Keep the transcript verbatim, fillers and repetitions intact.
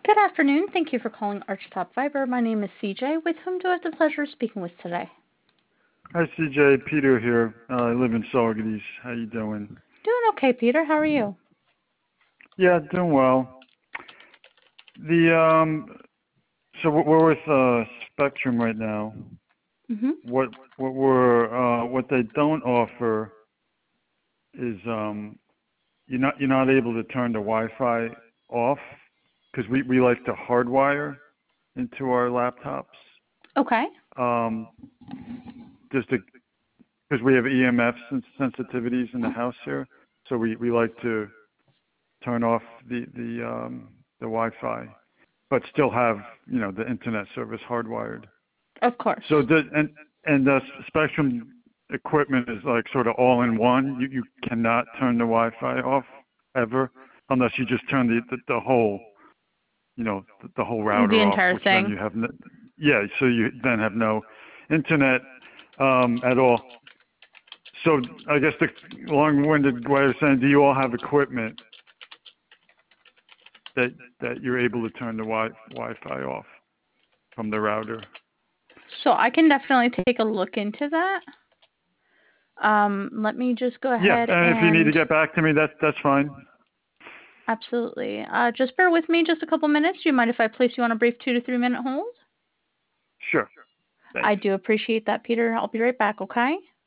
Good afternoon. Thank you for calling Archtop Fiber. My name is C J. With whom do I have the pleasure of speaking with today? Hi, C J. Peter here. Uh, I live in Saugerties. How you doing? Doing okay, Peter. How are you? Yeah, doing well. The um, so we're with uh, Spectrum right now. Mm-hmm. What what we're uh, what they don't offer is um, you're not you're not able to turn the Wi-Fi off because we we like to hardwire into our laptops. Okay. Um, just because we have E M F sens- sensitivities in the house here, so we we like to turn off the the um, the Wi-Fi, but still have you know the internet service hardwired. Of So course. the and and the Spectrum equipment is like sort of all in one. You you cannot turn the Wi-Fi off ever unless you just turn the the, the whole you know the, the whole The router off, entire which then thing. you have no, yeah. So you then have no internet um, at all. So I guess the long-winded way of saying, do you all have equipment that that you're able to turn the wi Wi-Fi off from the router? So I can definitely take a look into that. Um, let me just go Yeah, ahead and if you need to and get back to me, that's that's fine. absolutely. Uh, just bear with me just a couple minutes. Do you mind if I place you on a brief two to three minute hold? Sure. I Thanks. do appreciate that, Peter. I'll be right back, okay?